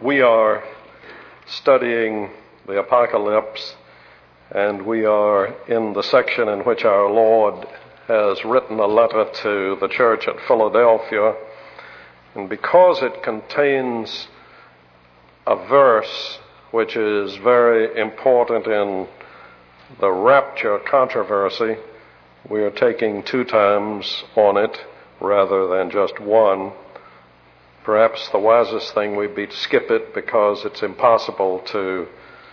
We are studying the Apocalypse, and we are in the section in which our Lord has written a letter to the church at Philadelphia. And because it contains a verse which is very important in the rapture controversy, we are taking 2 times on it rather than just one. Perhaps the wisest thing would be to skip it because it's impossible to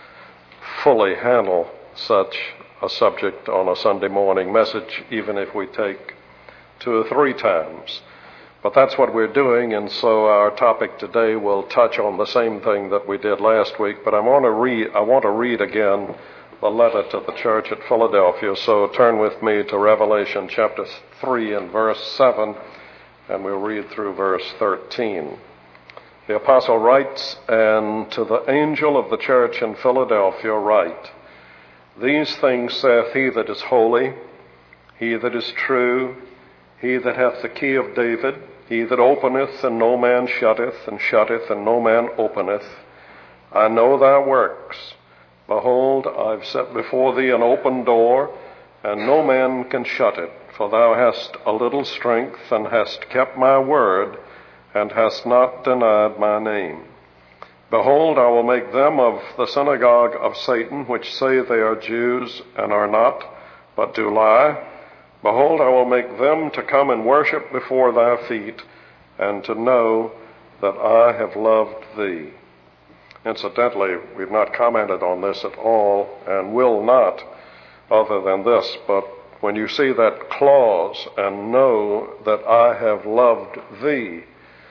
fully handle such a subject on a Sunday morning message, even if we take 2 or 3 times. But that's what we're doing, and so our topic today will touch on the same thing that we did last week. But I want to read again the letter to the church at Philadelphia. So turn with me to Revelation chapter 3 and verse 7. And we'll read through verse 13. The apostle writes, "And to the angel of the church in Philadelphia write, These things saith he that is holy, he that is true, he that hath the key of David, he that openeth and no man shutteth, and shutteth and no man openeth. I know thy works. Behold, I've set before thee an open door, and no man can shut it. For thou hast a little strength, and hast kept my word, and hast not denied my name. Behold, I will make them of the synagogue of Satan, which say they are Jews, and are not, but do lie. Behold, I will make them to come and worship before thy feet, and to know that I have loved thee." Incidentally, we've not commented on this at all, and will not, other than this, but when you see that clause, "and know that I have loved thee,"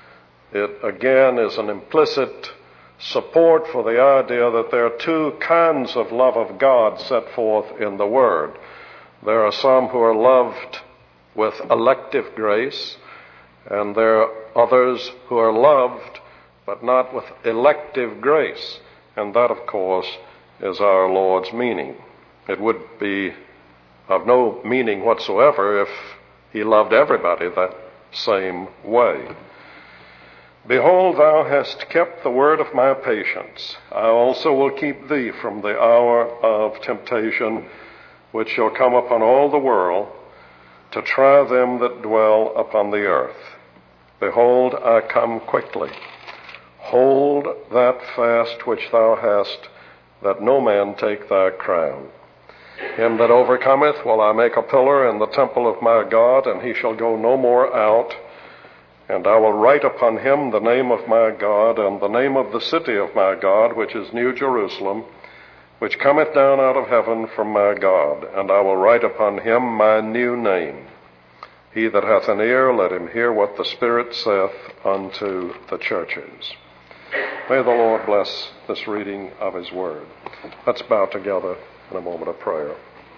it again is an implicit support for the idea that there are 2 kinds of love of God set forth in the Word. There are some who are loved with elective grace, and there are others who are loved but not with elective grace. And that, of course, is our Lord's meaning. It would be of no meaning whatsoever if he loved everybody that same way. "Behold, thou hast kept the word of my patience. I also will keep thee from the hour of temptation, which shall come upon all the world, to try them that dwell upon the earth. Behold, I come quickly. Hold that fast which thou hast, that no man take thy crown. Him that overcometh will I make a pillar in the temple of my God, and he shall go no more out. And I will write upon him the name of my God, and the name of the city of my God, which is New Jerusalem, which cometh down out of heaven from my God. And I will write upon him my new name. He that hath an ear, let him hear what the Spirit saith unto the churches." May the Lord bless this reading of his word. Let's bow together in a moment of prayer.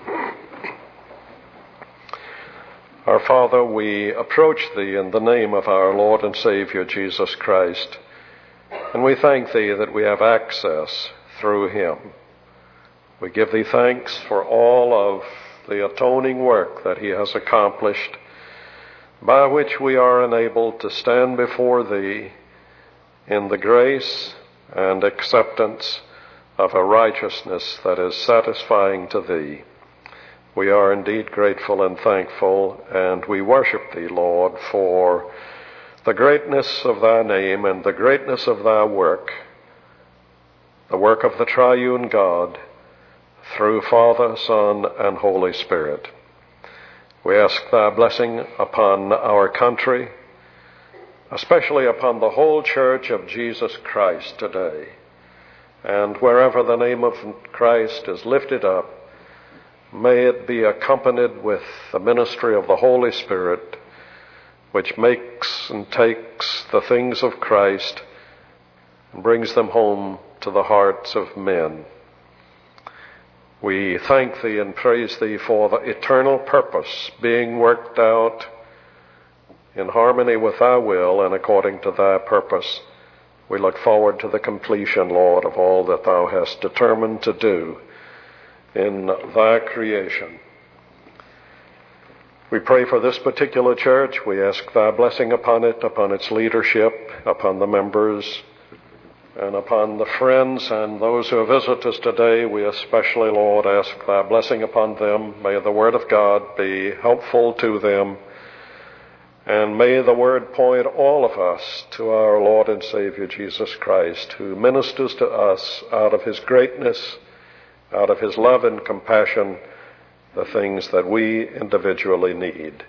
Our Father, we approach thee in the name of our Lord and Savior Jesus Christ, and we thank thee that we have access through him. We give thee thanks for all of the atoning work that he has accomplished, by which we are enabled to stand before thee in the grace and acceptance of a righteousness that is satisfying to thee. We are indeed grateful and thankful, and we worship thee, Lord, for the greatness of thy name and the greatness of thy work, the work of the triune God, through Father, Son, and Holy Spirit. We ask thy blessing upon our country, especially upon the whole church of Jesus Christ today. And wherever the name of Christ is lifted up, may it be accompanied with the ministry of the Holy Spirit, which makes and takes the things of Christ and brings them home to the hearts of men. We thank thee and praise thee for the eternal purpose being worked out in harmony with thy will and according to thy purpose. We look forward to the completion, Lord, of all that thou hast determined to do in thy creation. We pray for this particular church. We ask thy blessing upon it, upon its leadership, upon the members, And upon the friends and those who visit us today, we especially, Lord, ask thy blessing upon them. May the word of God be helpful to them. And may the word point all of us to our Lord and Savior Jesus Christ, who ministers to us out of his greatness, out of his love and compassion, the things that we individually need.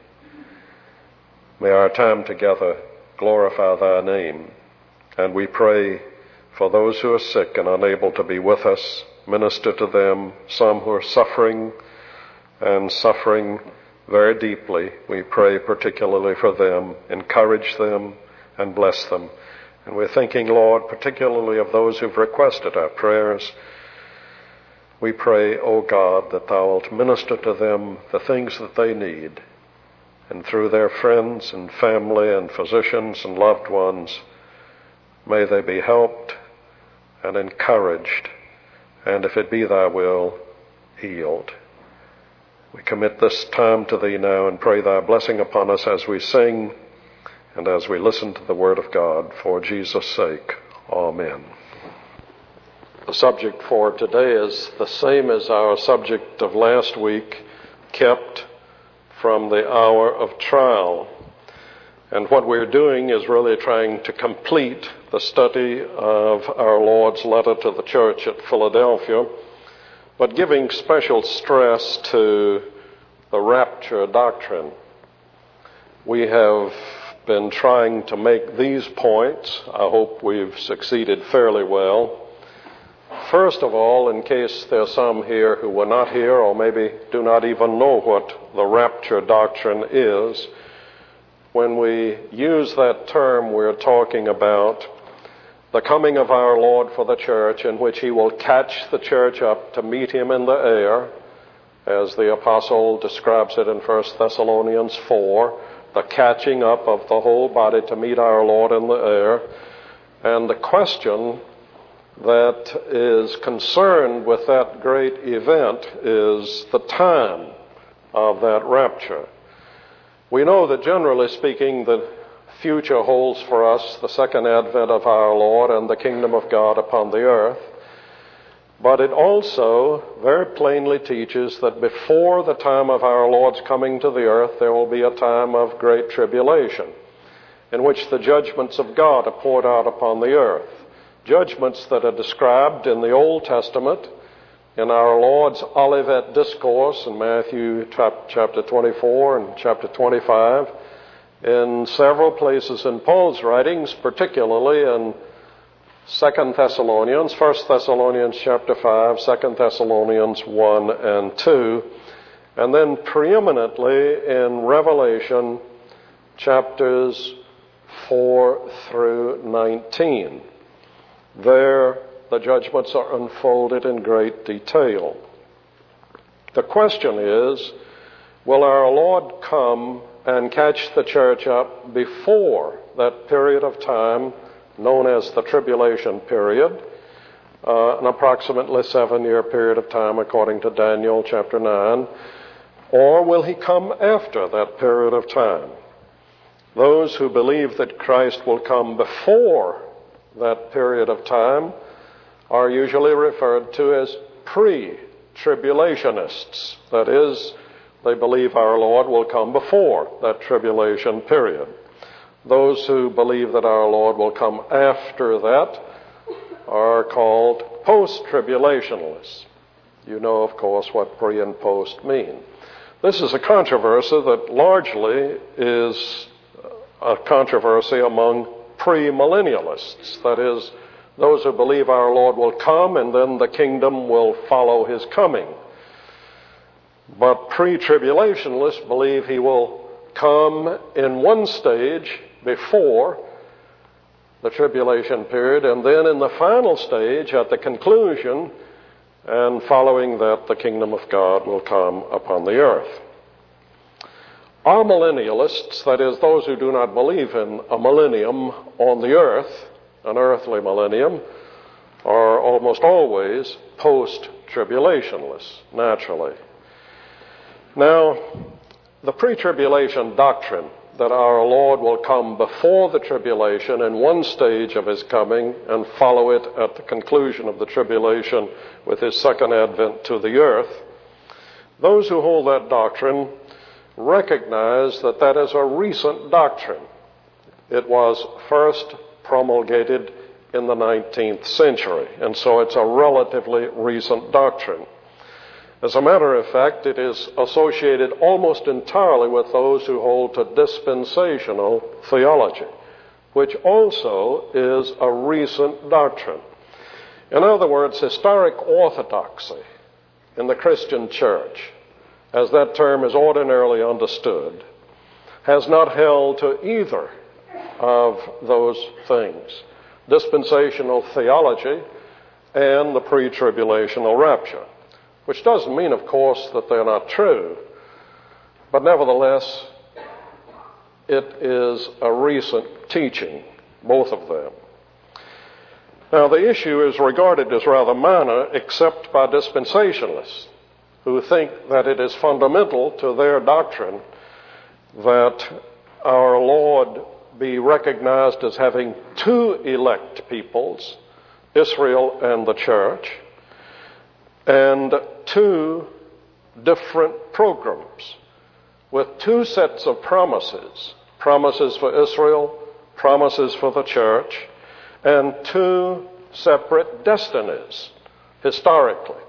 May our time together glorify thy name. And we pray for those who are sick and unable to be with us, minister to them, some who are suffering and suffering very deeply. We pray particularly for them, encourage them, and bless them. And we're thinking, Lord, particularly of those who've requested our prayers. We pray, O God, that thou wilt minister to them the things that they need, and through their friends and family and physicians and loved ones, may they be helped and encouraged, and if it be thy will, healed. We commit this time to thee now and pray thy blessing upon us as we sing and as we listen to the word of God. For Jesus' sake, amen. The subject for today is the same as our subject of last week, kept from the hour of trial. And what we're doing is really trying to complete the study of our Lord's letter to the church at Philadelphia, but giving special stress to the rapture doctrine. We have been trying to make these points. I hope we've succeeded fairly well. First of all, in case there's some here who were not here or maybe do not even know what the rapture doctrine is, when we use that term, we're talking about the coming of our Lord for the church, in which he will catch the church up to meet him in the air, as the apostle describes it in 1 Thessalonians 4, the catching up of the whole body to meet our Lord in the air. And the question that is concerned with that great event is the time of that rapture. We know that generally speaking, the future holds for us the second advent of our Lord and the kingdom of God upon the earth. But it also very plainly teaches that before the time of our Lord's coming to the earth, there will be a time of great tribulation, in which the judgments of God are poured out upon the earth. Judgments that are described in the Old Testament, in our Lord's Olivet Discourse in Matthew chapter 24 and chapter 25, in several places in Paul's writings, particularly in 2 Thessalonians, 1 Thessalonians chapter 5, 2 Thessalonians 1 and 2, and then preeminently in Revelation chapters 4 through 19. There, the judgments are unfolded in great detail. The question is, will our Lord come and catch the church up before that period of time known as the tribulation period, an approximately 7-year period of time according to Daniel chapter 9, or will he come after that period of time? Those who believe that Christ will come before that period of time are usually referred to as pre-tribulationists. That is, they believe our Lord will come before that tribulation period. Those who believe that our Lord will come after that are called post-tribulationists. You know, of course, what pre and post mean. This is a controversy that largely is a controversy among premillennialists. That is, those who believe our Lord will come and then the kingdom will follow his coming. But pre-tribulationists believe he will come in one stage before the tribulation period, and then in the final stage, at the conclusion, and following that, the kingdom of God will come upon the earth. Amillennialists, that is, those who do not believe in a millennium on the earth, an earthly millennium, are almost always post-tribulationists, naturally. Now, the pre-tribulation doctrine that our Lord will come before the tribulation in one stage of his coming and follow it at the conclusion of the tribulation with his second advent to the earth, those who hold that doctrine recognize that that is a recent doctrine. It was first promulgated in the 19th century, and so it's a relatively recent doctrine. As a matter of fact, it is associated almost entirely with those who hold to dispensational theology, which also is a recent doctrine. In other words, historic orthodoxy in the Christian church, as that term is ordinarily understood, has not held to either of those things, dispensational theology and the pre-tribulational rapture. Which doesn't mean, of course, that they're not true, but nevertheless, it is a recent teaching, both of them. Now, the issue is regarded as rather minor, except by dispensationalists, who think that it is fundamental to their doctrine that our Lord be recognized as having two elect peoples, Israel and the church, and two different programs with two sets of promises, promises for Israel, promises for the church, and two separate destinies historically.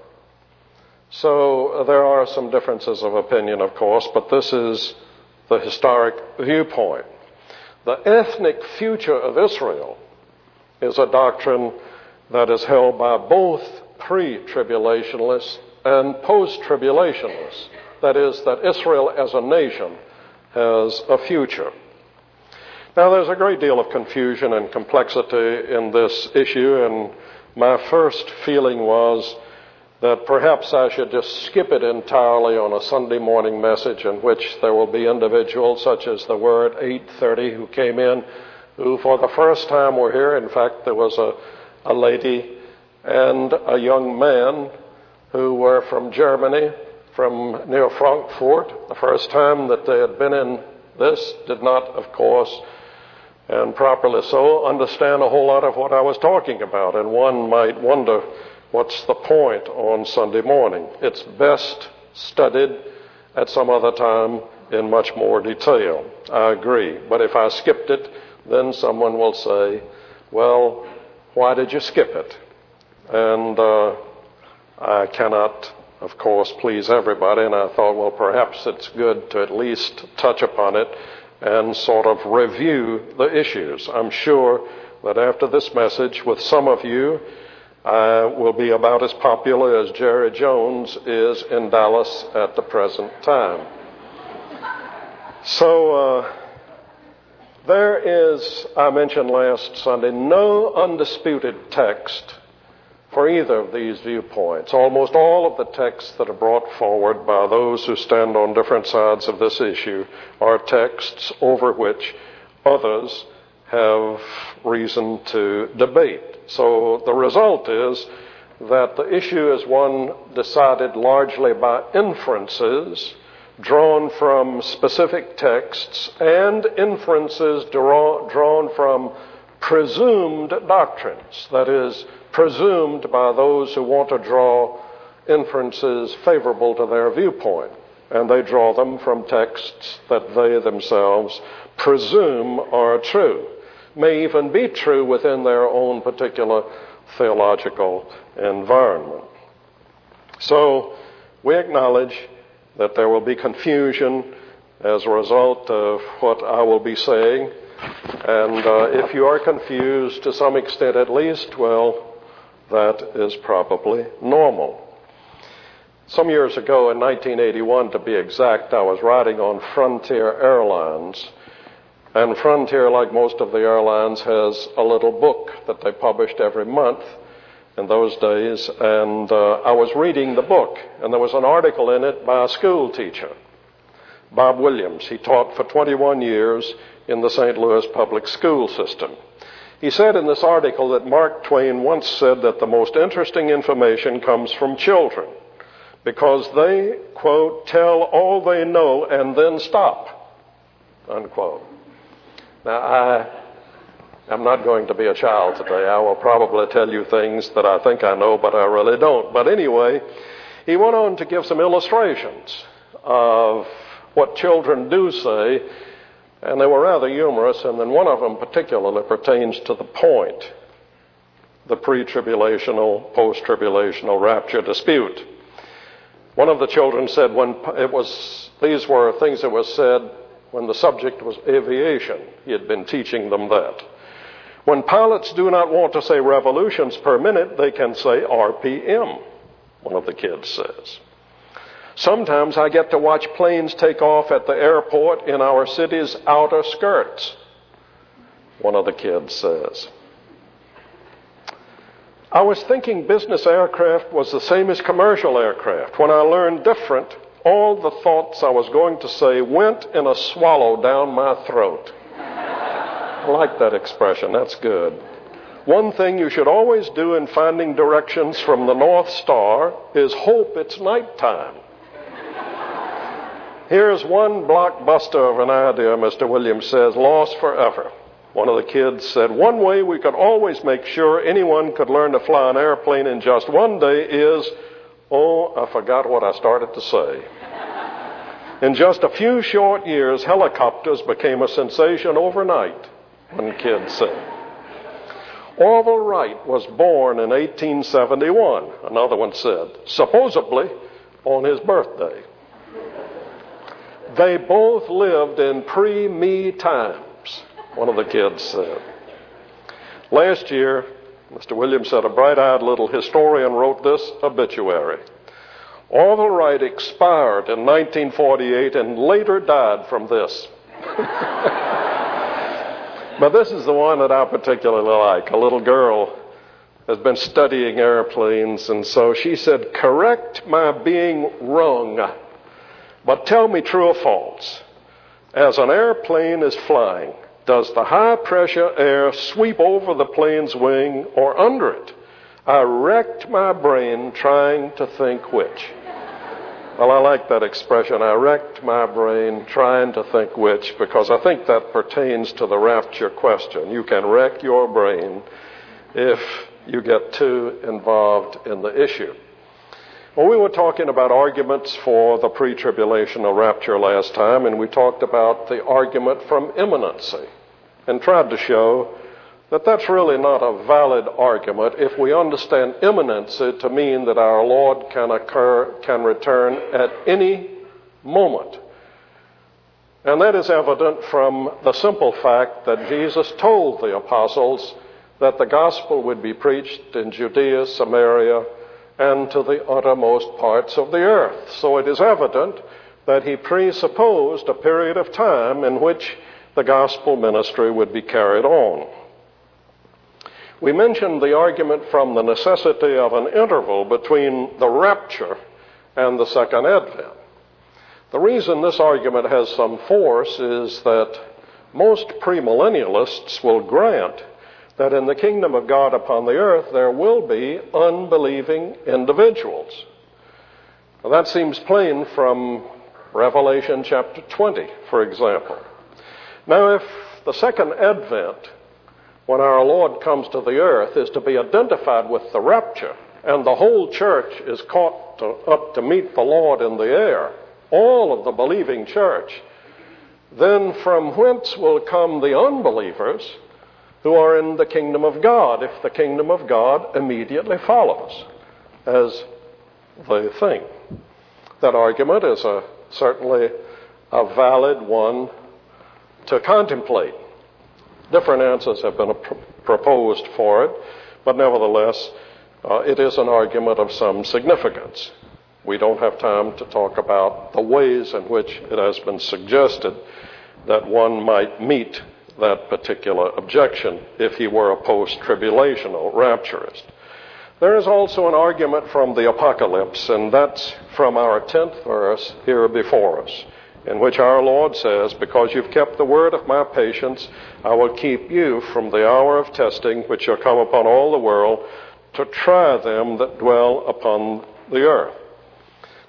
So there are some differences of opinion, of course, but this is the historic viewpoint. The ethnic future of Israel is a doctrine that is held by both pre-tribulationists and post-tribulationists. That is, that Israel as a nation has a future. Now, there's a great deal of confusion and complexity in this issue, and my first feeling was that perhaps I should just skip it entirely on a Sunday morning message in which there will be individuals such as the Word 830 who came in, who for the first time were here. In fact, there was a lady and a young man who were from Germany, from near Frankfurt. The first time that they had been in this, did not, of course, and properly so, understand a whole lot of what I was talking about. And one might wonder, what's the point on Sunday morning? It's best studied at some other time in much more detail. I agree. But if I skipped it, then someone will say, well, why did you skip it? And I cannot, of course, please everybody, and I thought, well, perhaps it's good to at least touch upon it and sort of review the issues. I'm sure that after this message, with some of you, I will be about as popular as Jerry Jones is in Dallas at the present time. So there is, I mentioned last Sunday, no undisputed text for either of these viewpoints. Almost all of the texts that are brought forward by those who stand on different sides of this issue are texts over which others have reason to debate. So the result is that the issue is one decided largely by inferences drawn from specific texts and inferences drawn from presumed doctrines, that is, presumed by those who want to draw inferences favorable to their viewpoint. And they draw them from texts that they themselves presume are true, may even be true within their own particular theological environment. So we acknowledge that there will be confusion as a result of what I will be saying. And if you are confused to some extent at least, well, that is probably normal. Some years ago, in 1981 to be exact, I was riding on Frontier Airlines. And Frontier, like most of the airlines, has a little book that they published every month in those days. And I was reading the book, and there was an article in it by a school teacher, Bob Williams. He taught for 21 years in the St. Louis public school system. He said in this article that Mark Twain once said that the most interesting information comes from children because they, quote, tell all they know and then stop. unquote. Now, I'm not going to be a child today. I will probably tell you things that I think I know, but I really don't. But anyway, he went on to give some illustrations of what children do say, and they were rather humorous, and then one of them particularly pertains to the point, the pre-tribulational, post-tribulational rapture dispute. One of the children said these were things that were said when the subject was aviation. He had been teaching them that. When pilots do not want to say revolutions per minute, they can say RPM, one of the kids says. Sometimes I get to watch planes take off at the airport in our city's outer skirts, one of the kids says. I was thinking business aircraft was the same as commercial aircraft. When I learned different, all the thoughts I was going to say went in a swallow down my throat. I like that expression. That's good. One thing you should always do in finding directions from the North Star is hope it's nighttime. Here's one blockbuster of an idea, Mr. Williams says, lost forever. One of the kids said, one way we could always make sure anyone could learn to fly an airplane in just one day is, I forgot what I started to say. In just a few short years, helicopters became a sensation overnight, one kid said. Orville Wright was born in 1871, another one said, supposedly on his birthday. They both lived in pre-me times, one of the kids said. Last year, Mr. Williams said, a bright-eyed little historian wrote this obituary. Orville Wright expired in 1948 and later died from this. But this is the one that I particularly like. A little girl has been studying airplanes, and so she said, correct my being wrong, but tell me true or false. As an airplane is flying, does the high-pressure air sweep over the plane's wing or under it? I wrecked my brain trying to think which. Well, I like that expression, I wrecked my brain trying to think which, because I think that pertains to the rapture question. You can wreck your brain if you get too involved in the issue. Well, we were talking about arguments for the pre-tribulational rapture last time, and we talked about the argument from imminency and tried to show that that's really not a valid argument if we understand imminency to mean that our Lord can return at any moment. And that is evident from the simple fact that Jesus told the apostles that the gospel would be preached in Judea, Samaria, and to the uttermost parts of the earth. So it is evident that he presupposed a period of time in which the gospel ministry would be carried on. We mentioned the argument from the necessity of an interval between the rapture and the second advent. The reason this argument has some force is that most premillennialists will grant that in the kingdom of God upon the earth there will be unbelieving individuals. Now, that seems plain from Revelation chapter 20, for example. Now, if the second advent, when our Lord comes to the earth, is to be identified with the rapture, and the whole church is caught up to meet the Lord in the air, all of the believing church, then from whence will come the unbelievers who are in the kingdom of God, if the kingdom of God immediately follows as the thing? That argument is certainly a valid one to contemplate. Different answers have been proposed for it, but nevertheless, it is an argument of some significance. We don't have time to talk about the ways in which it has been suggested that one might meet that particular objection if he were a post-tribulational rapturist. There is also an argument from the Apocalypse, and that's from our 10th verse here before us, in which our Lord says, because you've kept the word of my patience, I will keep you from the hour of testing which shall come upon all the world to try them that dwell upon the earth.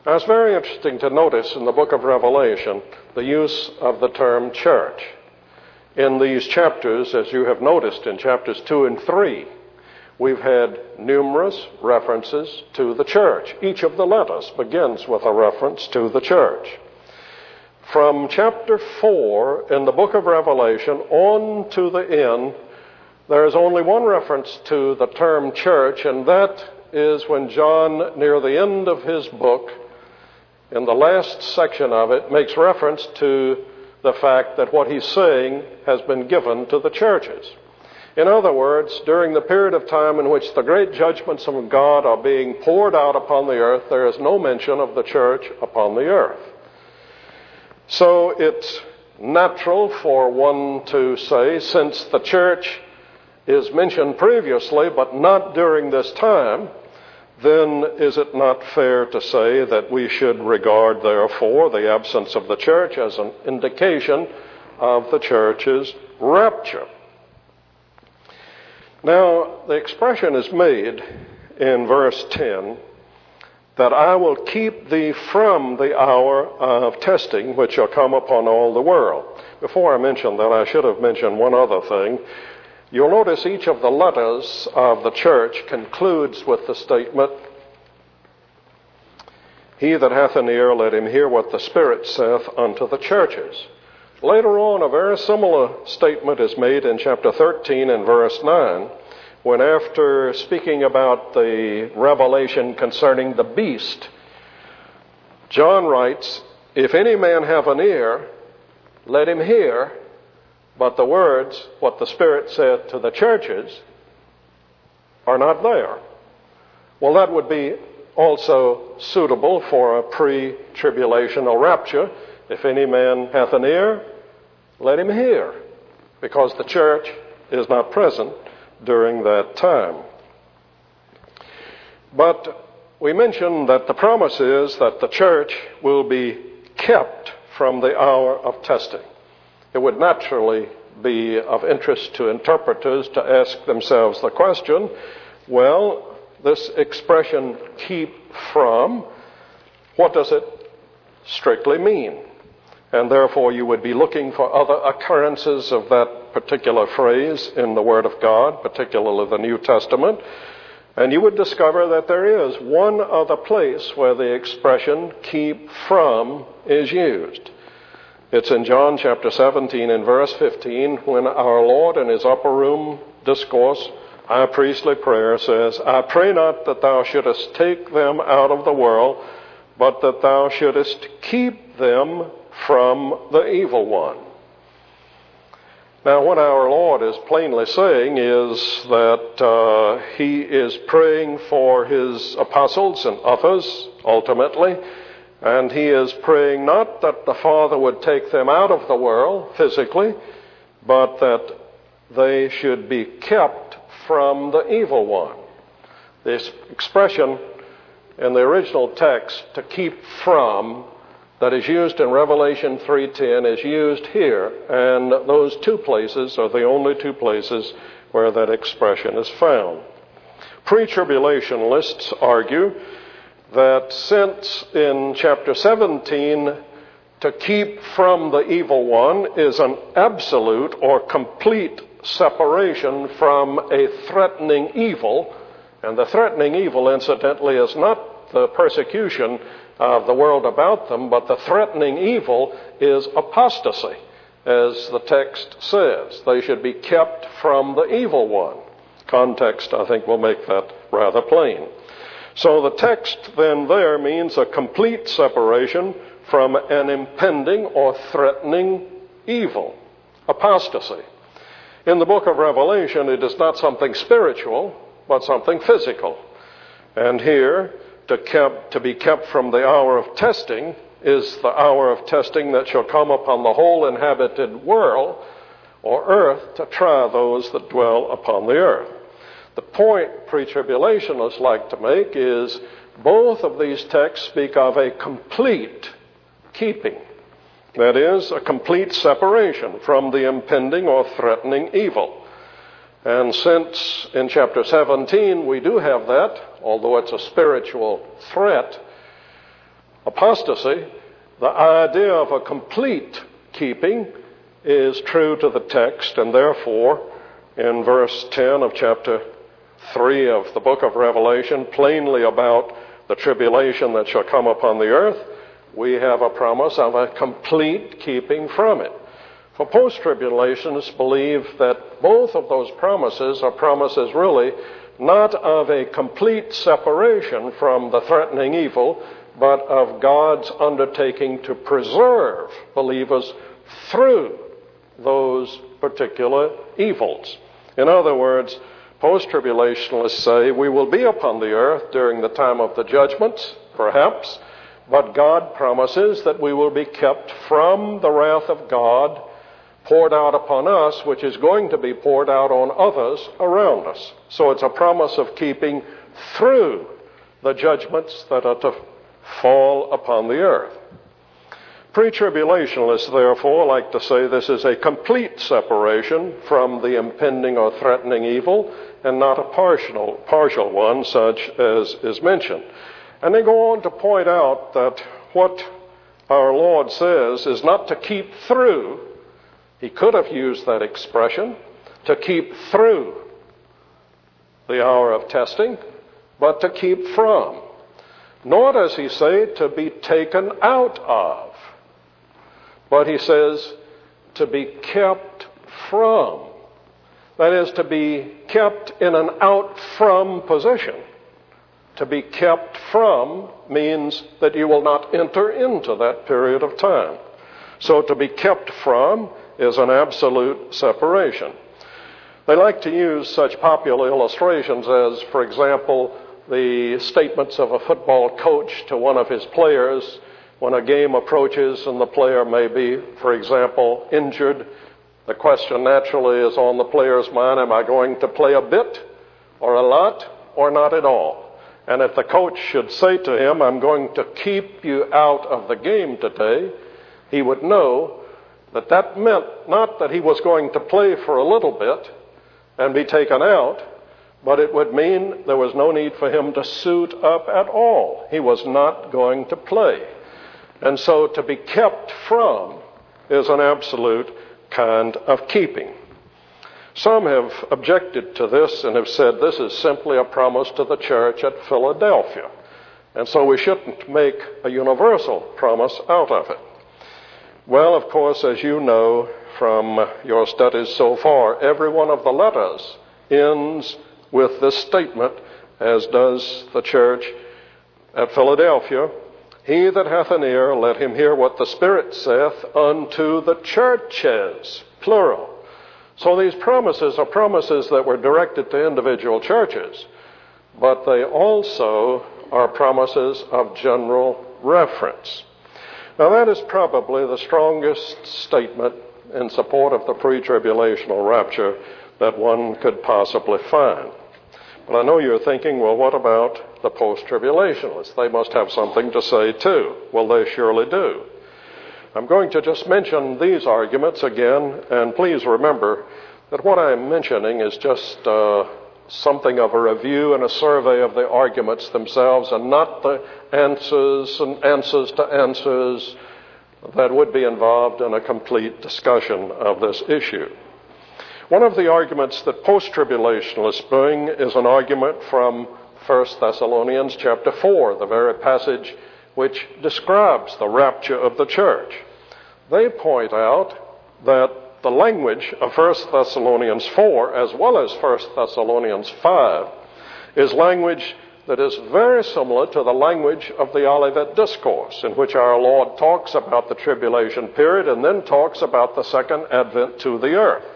Now, it's very interesting to notice in the book of Revelation the use of the term church. In these chapters, as you have noticed in chapters 2 and 3, we've had numerous references to the church. Each of the letters begins with a reference to the church. From chapter 4 in the book of Revelation on to the end, there is only one reference to the term church, and that is when John, near the end of his book, in the last section of it, makes reference to the fact that what he's saying has been given to the churches. In other words, during the period of time in which the great judgments of God are being poured out upon the earth, there is no mention of the church upon the earth. So it's natural for one to say, since the church is mentioned previously but not during this time, then is it not fair to say that we should regard, therefore, the absence of the church as an indication of the church's rapture? Now, the expression is made in verse 10, that I will keep thee from the hour of testing which shall come upon all the world. Before I mention that, I should have mentioned one other thing. You'll notice each of the letters of the church concludes with the statement, He that hath an ear, let him hear what the Spirit saith unto the churches. Later on, a very similar statement is made in chapter 13 and verse 9, when after speaking about the revelation concerning the beast, John writes, If any man have an ear, let him hear. But the words, what the Spirit said to the churches, are not there. Well, that would be also suitable for a pre-tribulational rapture. If any man hath an ear, let him hear, because the church is not present during that time. But we mentioned that the promise is that the church will be kept from the hour of testing. It would naturally be of interest to interpreters to ask themselves the question, well, this expression, keep from, what does it strictly mean? And therefore you would be looking for other occurrences of that particular phrase in the Word of God, particularly the New Testament, and you would discover that there is one other place where the expression keep from is used. It's in John chapter 17 and verse 15, when our Lord in his upper room discourse, our priestly prayer, says, I pray not that thou shouldest take them out of the world, but that thou shouldest keep them from the evil one. Now, what our Lord is plainly saying is that he is praying for his apostles and others, ultimately, and he is praying not that the Father would take them out of the world physically, but that they should be kept from the evil one. This expression in the original text, to keep from, that is used in Revelation 3:10 is used here, and those two places are the only two places where that expression is found. Pre-tribulationists argue that since in chapter 17 to keep from the evil one is an absolute or complete separation from a threatening evil, and the threatening evil, incidentally, is not the persecution of the world about them, but the threatening evil is apostasy, as the text says. They should be kept from the evil one. Context, I think, will make that rather plain. So the text then there means a complete separation from an impending or threatening evil, apostasy. In the book of Revelation, it is not something spiritual, but something physical. And here, to be kept from the hour of testing is the hour of testing that shall come upon the whole inhabited world, or earth, to try those that dwell upon the earth. The point pre-tribulationists like to make is both of these texts speak of a complete keeping. That is, a complete separation from the impending or threatening evil. And since in chapter 17 we do have that, although it's a spiritual threat, Apostasy, the idea of a complete keeping, is true to the text, and therefore, in verse 10 of chapter 3 of the book of Revelation, plainly about the tribulation that shall come upon the earth, we have a promise of a complete keeping from it. For post-tribulationists believe that both of those promises are promises really not of a complete separation from the threatening evil, but of God's undertaking to preserve believers through those particular evils. In other words, post-tribulationists say we will be upon the earth during the time of the judgments, perhaps, but God promises that we will be kept from the wrath of God poured out upon us, which is going to be poured out on others around us. So it's a promise of keeping through the judgments that are to fall upon the earth. Pre-tribulationists, therefore, like to say this is a complete separation from the impending or threatening evil and not a partial one, such as is mentioned. And they go on to point out that what our Lord says is not to keep through. He could have used that expression, to keep through the hour of testing, but to keep from. Nor does he say to be taken out of, but he says to be kept from. That is, to be kept in an out from position. To be kept from means that you will not enter into that period of time. So to be kept from is an absolute separation. They like to use such popular illustrations as, for example, the statements of a football coach to one of his players when a game approaches and the player may be, for example, injured. The question naturally is on the player's mind, am I going to play a bit or a lot or not at all? And if the coach should say to him, I'm going to keep you out of the game today, he would know that that meant not that he was going to play for a little bit and be taken out, but it would mean there was no need for him to suit up at all. He was not going to play. And so to be kept from is an absolute kind of keeping. Some have objected to this and have said this is simply a promise to the church at Philadelphia. And so we shouldn't make a universal promise out of it. Well, of course, as you know from your studies so far, every one of the letters ends with this statement, as does the church at Philadelphia. He that hath an ear, let him hear what the Spirit saith unto the churches, plural. So these promises are promises that were directed to individual churches, but they also are promises of general reference. Now that is probably the strongest statement in support of the pre-tribulational rapture that one could possibly find. But I know you're thinking, well, what about the post-tribulationists? They must have something to say too. Well, they surely do. I'm going to just mention these arguments again, and please remember that what I'm mentioning is just something of a review and a survey of the arguments themselves, and not the answers and answers to answers that would be involved in a complete discussion of this issue. One of the arguments that post-tribulationists bring is an argument from 1 Thessalonians chapter 4, the very passage which describes the rapture of the church. They point out that the language of 1 Thessalonians 4, as well as 1 Thessalonians 5, is language that is very similar to the language of the Olivet Discourse, in which our Lord talks about the tribulation period and then talks about the second advent to the earth.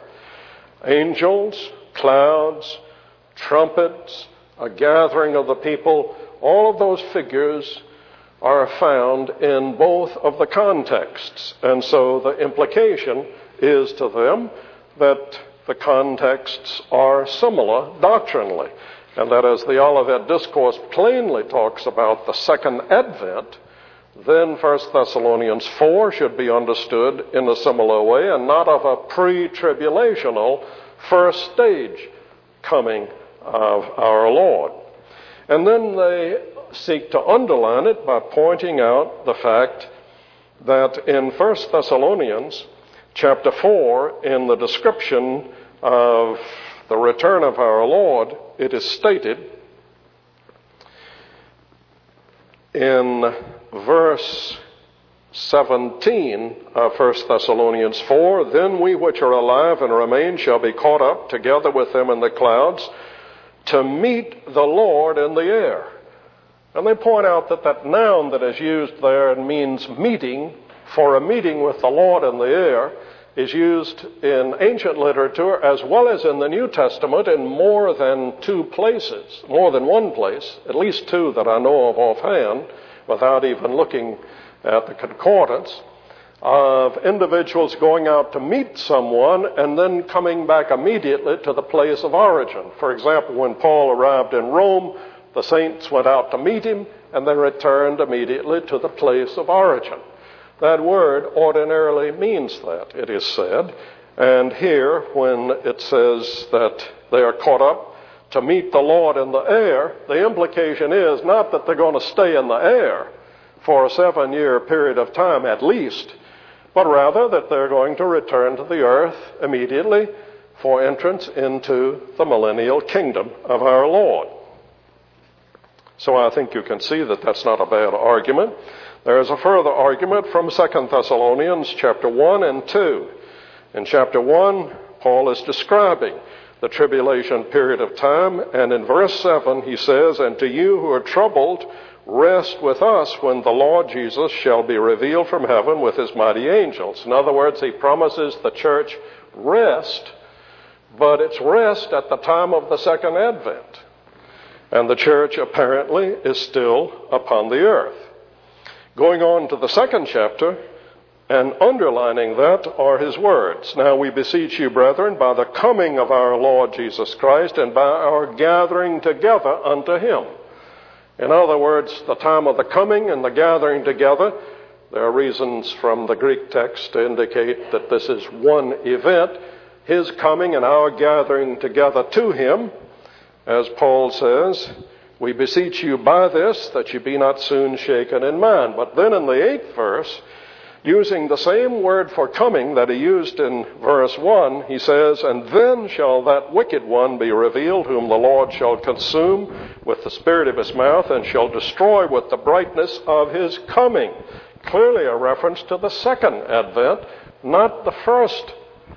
Angels, clouds, trumpets, a gathering of the people, all of those figures are found in both of the contexts. And so the implication is to them that the contexts are similar doctrinally, and that as the Olivet Discourse plainly talks about the second advent, then 1 Thessalonians 4 should be understood in a similar way and not of a pre-tribulational first stage coming of our Lord. And then they seek to underline it by pointing out the fact that in 1 Thessalonians chapter 4, in the description of the return of our Lord, it is stated in verse 17 of 1 Thessalonians 4, "Then we which are alive and remain shall be caught up together with them in the clouds to meet the Lord in the air." And they point out that that noun that is used there and means meeting, for a meeting with the Lord in the air, is used in ancient literature as well as in the New Testament in more than one place, at least two that I know of offhand, without even looking at the concordance, of individuals going out to meet someone and then coming back immediately to the place of origin. For example, when Paul arrived in Rome, the saints went out to meet him and then returned immediately to the place of origin. That word ordinarily means that, it is said. And here, when it says that they are caught up to meet the Lord in the air, the implication is not that they're going to stay in the air for a 7-year period of time at least, but rather that they're going to return to the earth immediately for entrance into the millennial kingdom of our Lord. So I think you can see that that's not a bad argument. There is a further argument from 2 Thessalonians chapter 1 and 2. In chapter 1, Paul is describing the tribulation period of time, and in verse 7 he says, "And to you who are troubled, rest with us when the Lord Jesus shall be revealed from heaven with his mighty angels." In other words, he promises the church rest, but it's rest at the time of the second advent. And the church apparently is still upon the earth. Going on to the second chapter, and underlining that are his words. "Now we beseech you, brethren, by the coming of our Lord Jesus Christ and by our gathering together unto him." In other words, the time of the coming and the gathering together, there are reasons from the Greek text to indicate that this is one event, his coming and our gathering together to him. As Paul says, "We beseech you by this, that you be not soon shaken in mind." But then in the 8th verse, using the same word for coming that he used in verse 1, he says, "And then shall that wicked one be revealed, whom the Lord shall consume with the spirit of his mouth, and shall destroy with the brightness of his coming." Clearly a reference to the second advent, not the first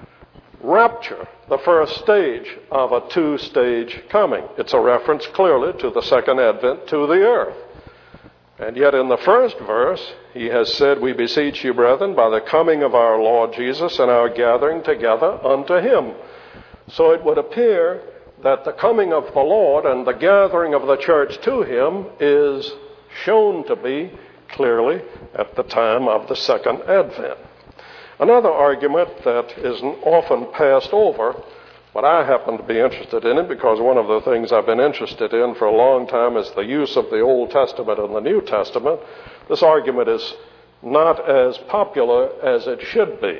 rapture, the first stage of a 2-stage coming. It's a reference clearly to the second advent to the earth. And yet in the first verse, he has said, "We beseech you, brethren, by the coming of our Lord Jesus and our gathering together unto him." So it would appear that the coming of the Lord and the gathering of the church to him is shown to be clearly at the time of the second advent. Another argument that isn't often passed over, but I happen to be interested in it because one of the things I've been interested in for a long time is the use of the Old Testament and the New Testament. This argument is not as popular as it should be,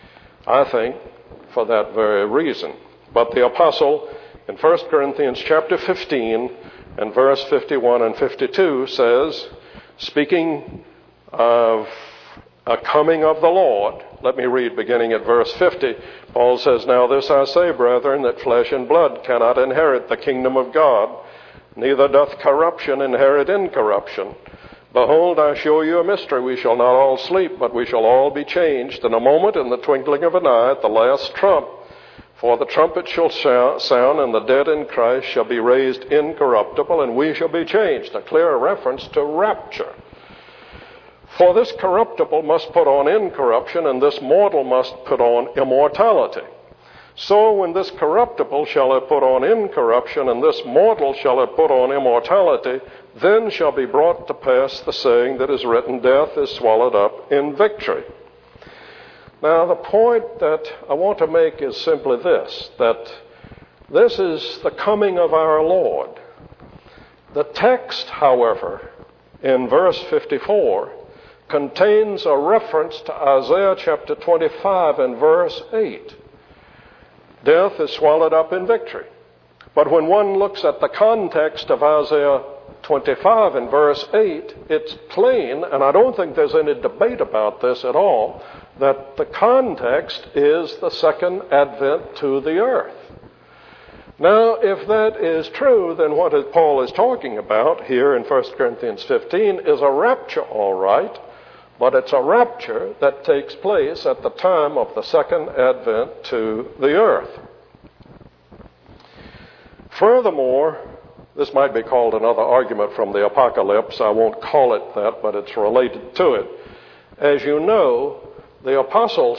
I think, for that very reason. But the apostle in 1 Corinthians chapter 15 and verse 51 and 52 says, speaking of a coming of the Lord, let me read beginning at verse 50. Paul says, "Now this I say, brethren, that flesh and blood cannot inherit the kingdom of God, neither doth corruption inherit incorruption. Behold, I show you a mystery. We shall not all sleep, but we shall all be changed in a moment, in the twinkling of an eye, at the last trump. For the trumpet shall sound, and the dead in Christ shall be raised incorruptible, and we shall be changed." A clear reference to rapture. "For this corruptible must put on incorruption, and this mortal must put on immortality. So when this corruptible shall have put on incorruption, and this mortal shall have put on immortality, then shall be brought to pass the saying that is written, Death is swallowed up in victory." Now the point that I want to make is simply this, that this is the coming of our Lord. The text, however, in verse 54, contains a reference to Isaiah chapter 25 and verse 8. Death is swallowed up in victory. But when one looks at the context of Isaiah 25 and verse 8, it's plain, and I don't think there's any debate about this at all, that the context is the second advent to the earth. Now, if that is true, then what Paul is talking about here in 1 Corinthians 15 is a rapture, all right, but it's a rapture that takes place at the time of the second advent to the earth. Furthermore, this might be called another argument from the Apocalypse. I won't call it that, but it's related to it. As you know, the Apostle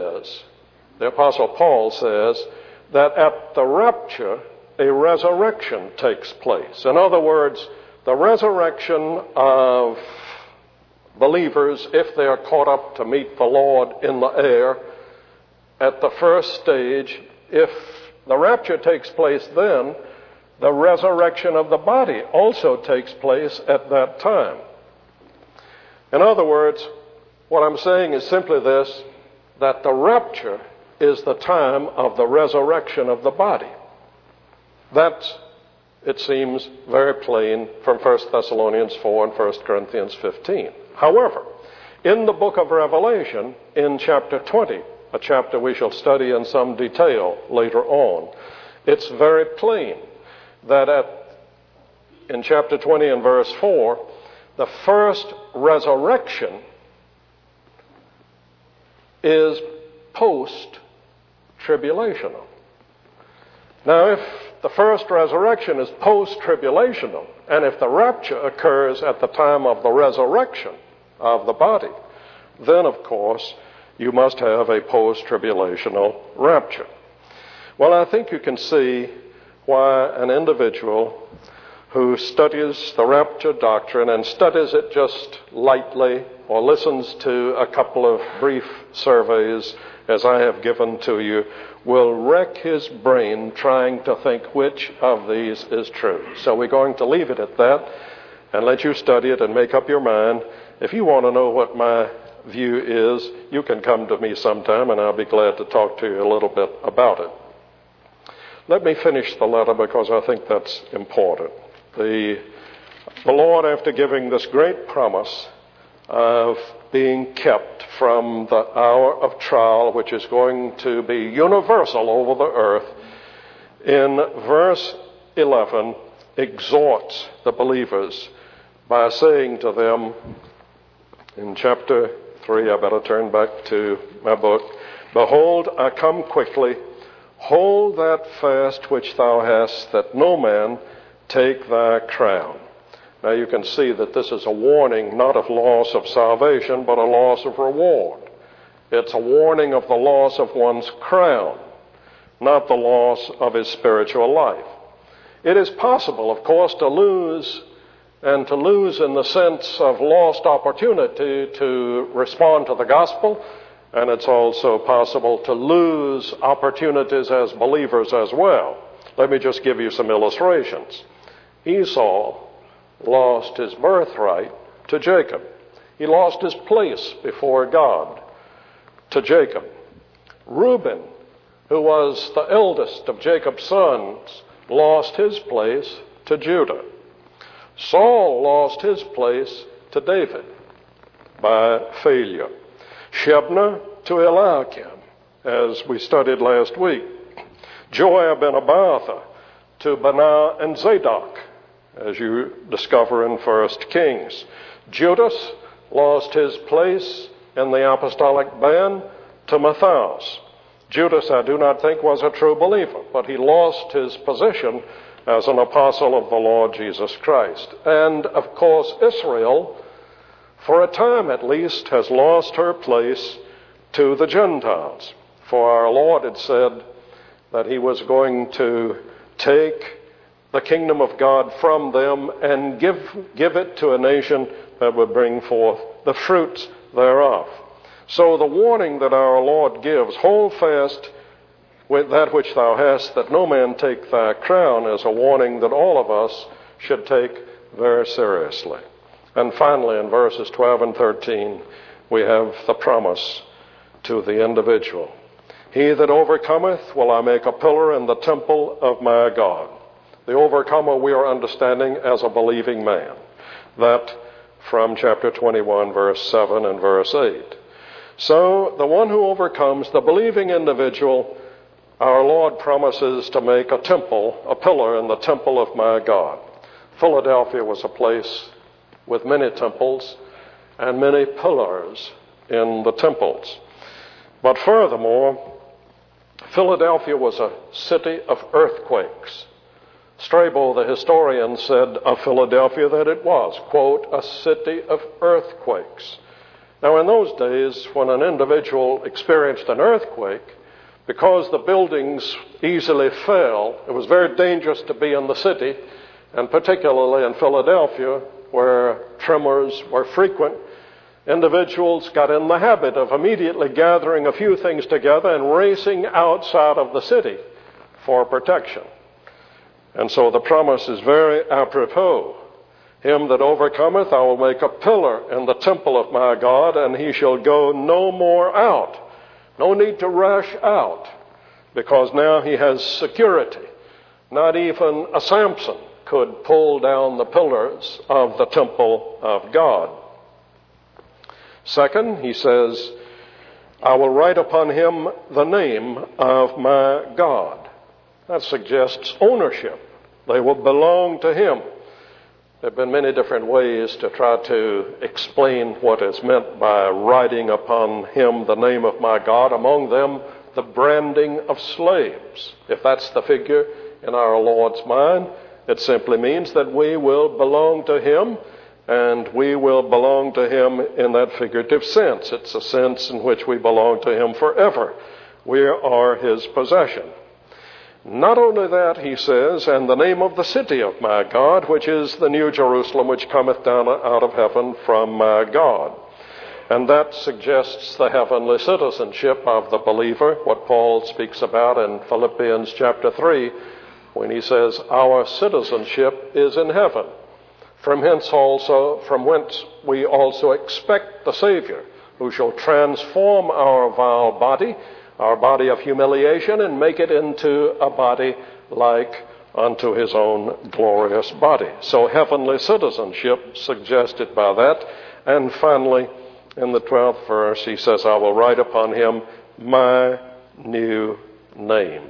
Paul says, that at the rapture, a resurrection takes place. In other words, the resurrection of believers, if they are caught up to meet the Lord in the air, at the first stage, if the rapture takes place then, the resurrection of the body also takes place at that time. In other words, what I'm saying is simply this, that the rapture is the time of the resurrection of the body. That, it seems, very plain from 1 Thessalonians 4 and 1 Corinthians 15. However, in the book of Revelation, in chapter 20, a chapter we shall study in some detail later on, it's very plain that in chapter 20 and verse 4, the first resurrection is post-tribulational. Now, if the first resurrection is post-tribulational, and if the rapture occurs at the time of the resurrection of the body, then, of course, you must have a post-tribulational rapture. Well, I think you can see why an individual who studies the rapture doctrine and studies it just lightly or listens to a couple of brief surveys as I have given to you will wreck his brain trying to think which of these is true. So we're going to leave it at that and let you study it and make up your mind. If you want to know what my view is, you can come to me sometime and I'll be glad to talk to you a little bit about it. Let me finish the letter because I think that's important. The Lord, after giving this great promise of being kept from the hour of trial, which is going to be universal over the earth, in verse 11 exhorts the believers by saying to them in chapter 3, I better turn back to my book, "Behold, I come quickly. Hold that fast which thou hast, that no man take thy crown." Now you can see that this is a warning not of loss of salvation, but a loss of reward. It's a warning of the loss of one's crown, not the loss of his spiritual life. It is possible, of course, to lose in the sense of lost opportunity to respond to the gospel, and it's also possible to lose opportunities as believers as well. Let me just give you some illustrations. Esau lost his birthright to Jacob. He lost his place before God to Jacob. Reuben, who was the eldest of Jacob's sons, lost his place to Judah. Saul lost his place to David by failure. Shebna to Eliakim, as we studied last week. Joab and Abiathar to Benaiah and Zadok, as you discover in 1 Kings. Judas lost his place in the apostolic band to Matthias. Judas, I do not think, was a true believer, but he lost his position as an apostle of the Lord Jesus Christ. And, of course, Israel, for a time at least, has lost her place to the Gentiles. For our Lord had said that he was going to take the kingdom of God from them and give it to a nation that would bring forth the fruits thereof. So the warning that our Lord gives, hold fast with that which thou hast, that no man take thy crown, is a warning that all of us should take very seriously. And finally, in verses 12 and 13, we have the promise to the individual. He that overcometh will I make a pillar in the temple of my God. The overcomer we are understanding as a believing man. That from chapter 21, verse 7 and verse 8. So the one who overcomes, the believing individual, our Lord promises to make a temple, a pillar in the temple of my God. Philadelphia was a place with many temples and many pillars in the temples. But furthermore, Philadelphia was a city of earthquakes. Strabo, the historian, said of Philadelphia that it was, quote, a city of earthquakes. Now, in those days, when an individual experienced an earthquake, because the buildings easily fell, it was very dangerous to be in the city, and particularly in Philadelphia, where tremors were frequent. Individuals got in the habit of immediately gathering a few things together and racing outside of the city for protection. And so the promise is very apropos. Him that overcometh, I will make a pillar in the temple of my God, and he shall go no more out. No need to rush out, because now he has security. Not even a Samson could pull down the pillars of the temple of God. Second, he says, I will write upon him the name of my God. That suggests ownership. They will belong to him. There have been many different ways to try to explain what is meant by writing upon him the name of my God, among them the branding of slaves. If that's the figure in our Lord's mind, it simply means that we will belong to him, and we will belong to him in that figurative sense. It's a sense in which we belong to him forever. We are his possession. Not only that, he says, and the name of the city of my God, which is the New Jerusalem, which cometh down out of heaven from my God. And that suggests the heavenly citizenship of the believer, what Paul speaks about in Philippians chapter 3, when he says, our citizenship is in heaven. From whence we also expect the Savior, who shall transform our vile body, our body of humiliation, and make it into a body like unto his own glorious body. So heavenly citizenship suggested by that. And finally, in the 12th verse, he says, I will write upon him my new name.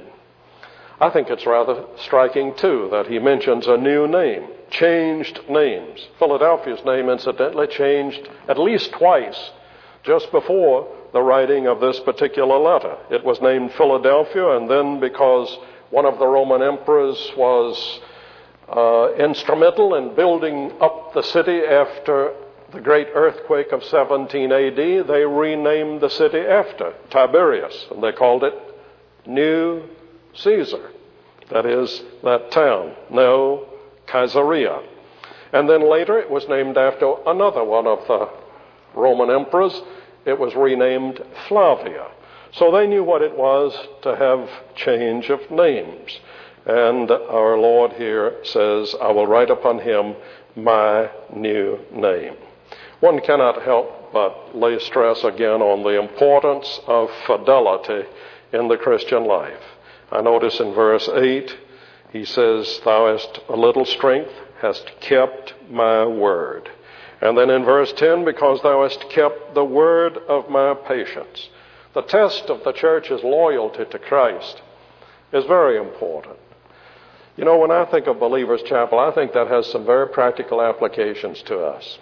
I think it's rather striking, too, that he mentions a new name, changed names. Philadelphia's name, incidentally, changed at least twice just before the writing of this particular letter. It was named Philadelphia, and then because one of the Roman emperors was instrumental in building up the city after the great earthquake of 17 AD, they renamed the city after Tiberius, and they called it New Caesar. That is, that town, Neo Caesarea. And then later it was named after another one of the Roman emperors. It was renamed Flavia. So they knew what it was to have change of names. And our Lord here says, I will write upon him my new name. One cannot help but lay stress again on the importance of fidelity in the Christian life. I notice in verse 8, he says, thou hast a little strength, hast kept my word. And then in verse 10, because thou hast kept the word of my patience. The test of the church's loyalty to Christ is very important. You know, when I think of Believers Chapel, I think that has some very practical applications to us.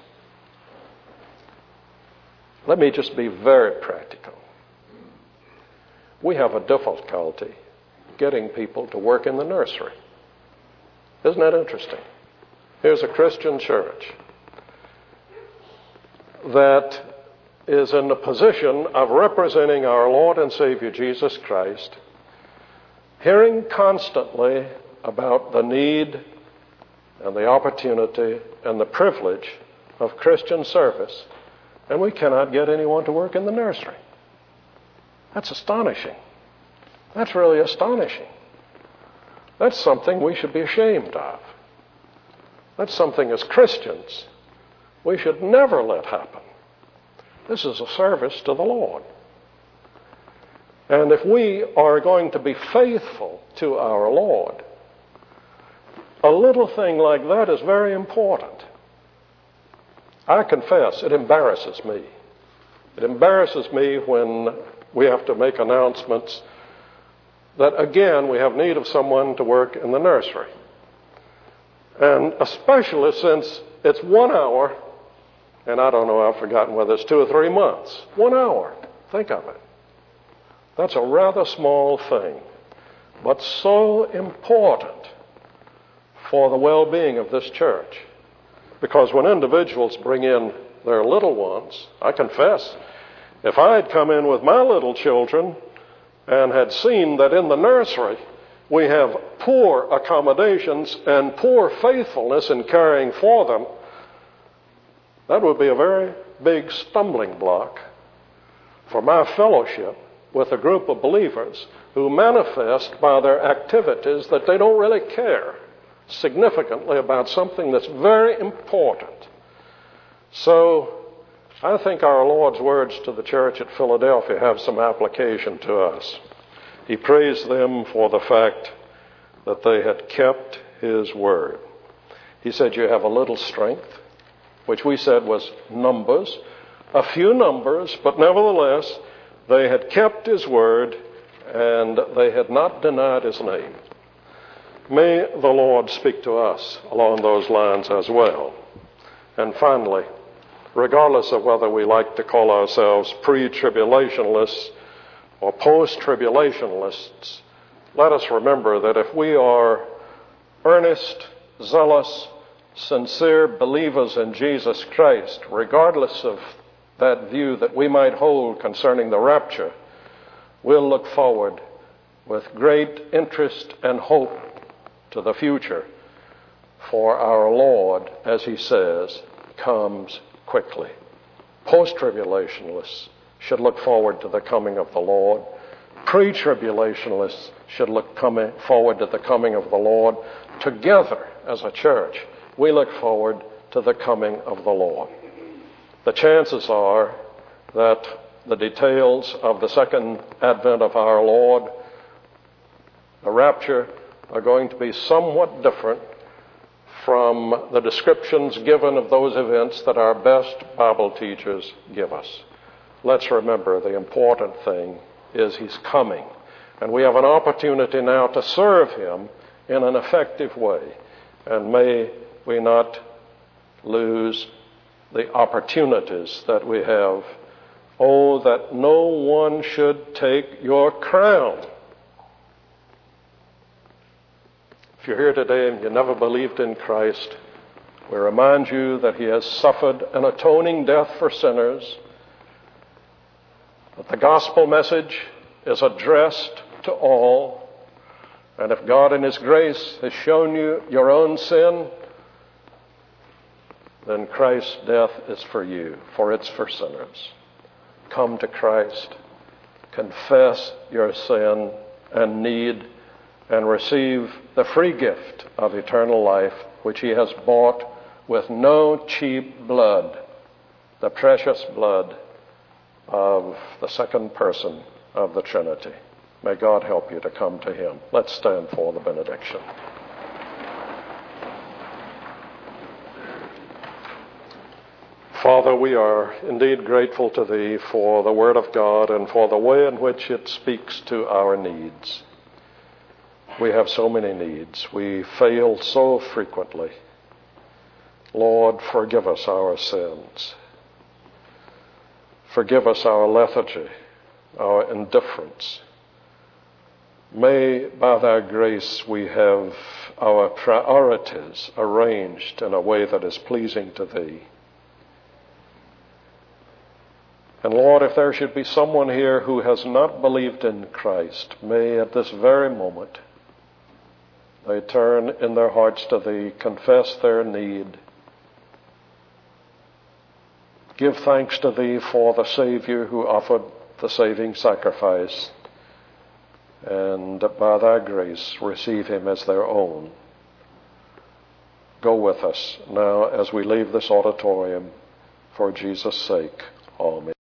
Let me just be very practical. We have a difficulty getting people to work in the nursery. Isn't that interesting? Here's a Christian church that is in the position of representing our Lord and Savior Jesus Christ, hearing constantly about the need and the opportunity and the privilege of Christian service, and we cannot get anyone to work in the nursery. That's astonishing. That's really astonishing. That's something we should be ashamed of. That's something as Christians we should never let happen. This is a service to the Lord. And if we are going to be faithful to our Lord, a little thing like that is very important. I confess, it embarrasses me. It embarrasses me when we have to make announcements that, again, we have need of someone to work in the nursery. And especially since it's 1 hour, and I don't know, I've forgotten whether it's 2 or 3 months. 1 hour. Think of it. That's a rather small thing, but so important for the well-being of this church. Because when individuals bring in their little ones, I confess, if I had come in with my little children and had seen that in the nursery we have poor accommodations and poor faithfulness in caring for them, that would be a very big stumbling block for my fellowship with a group of believers who manifest by their activities that they don't really care significantly about something that's very important. So I think our Lord's words to the church at Philadelphia have some application to us. He praised them for the fact that they had kept his word. He said, you have a little strength, which we said was numbers, a few numbers, but nevertheless, they had kept his word and they had not denied his name. May the Lord speak to us along those lines as well. And finally, regardless of whether we like to call ourselves pre-tribulationists or post-tribulationists, let us remember that if we are earnest, zealous, sincere believers in Jesus Christ, regardless of that view that we might hold concerning the rapture, we'll look forward with great interest and hope to the future, for our Lord, as he says, comes quickly. Post-tribulationists should look forward to the coming of the Lord. Pre-tribulationists should look forward to the coming of the Lord. Together, as a church, we look forward to the coming of the Lord. The chances are that the details of the second advent of our Lord, the rapture, are going to be somewhat different from the descriptions given of those events that our best Bible teachers give us. Let's remember the important thing is he's coming, and we have an opportunity now to serve him in an effective way. And may we not lose the opportunities that we have. Oh, that no one should take your crown. If you're here today and you never believed in Christ, we remind you that he has suffered an atoning death for sinners, that the gospel message is addressed to all, and if God in his grace has shown you your own sin, then Christ's death is for you, for it's for sinners. Come to Christ, confess your sin and need, and receive the free gift of eternal life, which he has bought with no cheap blood, the precious blood of the second person of the Trinity. May God help you to come to him. Let's stand for the benediction. Father, we are indeed grateful to thee for the Word of God and for the way in which it speaks to our needs. We have so many needs. We fail so frequently. Lord, forgive us our sins. Forgive us our lethargy, our indifference. May, by thy grace, we have our priorities arranged in a way that is pleasing to thee. And Lord, if there should be someone here who has not believed in Christ, may at this very moment they turn in their hearts to thee, confess their need, give thanks to thee for the Savior who offered the saving sacrifice, and by thy grace receive him as their own. Go with us now as we leave this auditorium for Jesus' sake. Amen.